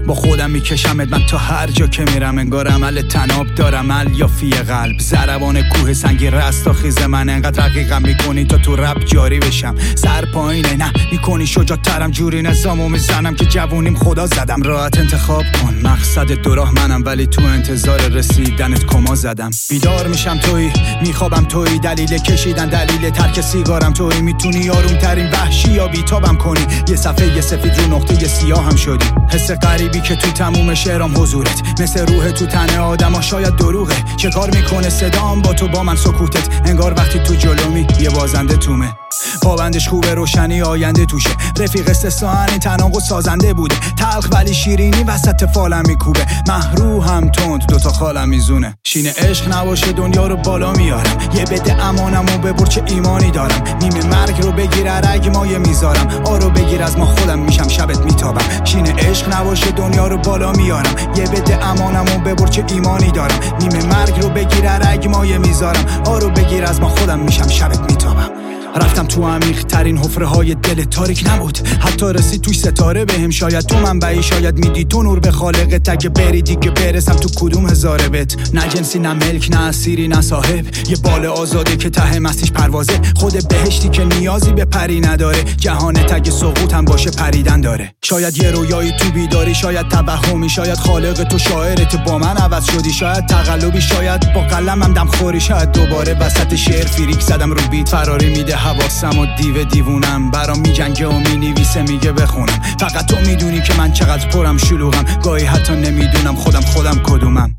با خودم میکشمت من تا هر جا که میرم. انگار عمل تناب دارم الیافی قلب، ضربان کوه سنگی رستاخیز من. انقدر رقیقم میکنی تا تو رپ جاری بشم. سر پایینه نه میکنی شجاع ترم، جوری نظامو میزنم که جوونیم خدا زدم. راحت انتخاب کن مقصد دو راه منم، ولی تو انتظار رسیدنت کما زدم. بیدار میشم تویی، میخوابم تویی، دلیل کشیدن دلیل ترک سیگارم تویی. میتونی آروم ترین وحشی یا بیتابم کنی، یه صفحه یه سفید رو نقطه یه سیاه هم شدی. حس غریبی که تو تموم شعرام حضورت، مثل روح تو تن آدما شاید دروغه. چه کار میکنه صدام با تو با من سکوتت، انگار وقتی تو جلومی یه بازنده تومه. پابندش خوبه روشنی آینده توشه، رفیق استثنایی تناقض سازنده بوده. تلخ ولی شیرینی وسط فالم میکوبه، محروهم تند دوتا خالم میزونه. شینه عشق نباشه دنیا رو بالا میارم، یه بده امانمو ببر چه ایمانی دارم. نیمه مرگ رو بگیر رگ مایه میذارم، آرو بگیر از ما خودم میشم شبت میتابم. شینه عشق نباشه دنیا رو بالا میارم، یه بده امانمو ببر چه ایمانی دارم. نیمه مرگ رو بگیر رگ مایه میذارم، آرو بگیر از ما خودم میشم شبت میتابم. رفتم تو عمیق ترین حفره های دل تاریک نبود، حتی رسید توش ستاره بهم. شاید تو منبعی، شاید میدی تو نور به خالقت. اگه بری دیگه برسم تو کدوم هزاره بت. نه جنسی نه ملک نه اسیری نه صاحب، یه بال آزاده که ته مستیش پروازه. خود بهشتی که نیازی به پری نداره، جهان تگ سقوط هم باشه پریدن داره. شاید یه رویایی تو بیداری، شاید توهمی، شاید خالق تو شاعرت با من عوض شدی. شاید تقلبی، شاید با قلمم دم خوری، شاید دوباره وسط شعر فریک زدم رو بیت. فراری میده حواسم و دیوونم، برام میجنگه و مینویسه میگه بخونم. فقط تو میدونی که من چقدر پرم شلوغم، گاهی حتی نمیدونم خودم کدومم.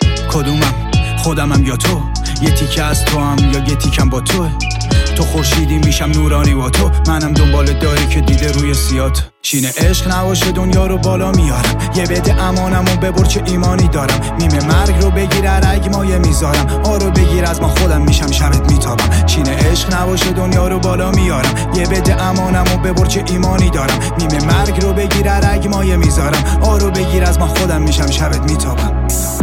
خودمم یا تو، یه تیکه از تو هم یا یه تیکم با توه. تو خورشیدی میشم نورانی با تو، منم دنبال داری که دیده روی سیات. شینه عشق نباشه دنیا رو بالا میارم، یه بده امانمو ببر چه ایمانی دارم. نیمه مرگ رو بگیر رگ مایه میذارم، آرو بگیر از ما خودم میشم شبت میتابم. شینه عشق نباشه دنیا رو بالا میارم، یه بده امانمو ببر چه ایمانی دارم. نیمه مرگ رو بگیر رگ مایه میذارم، آرو بگیر از ما خودم میشم شبت میتابم.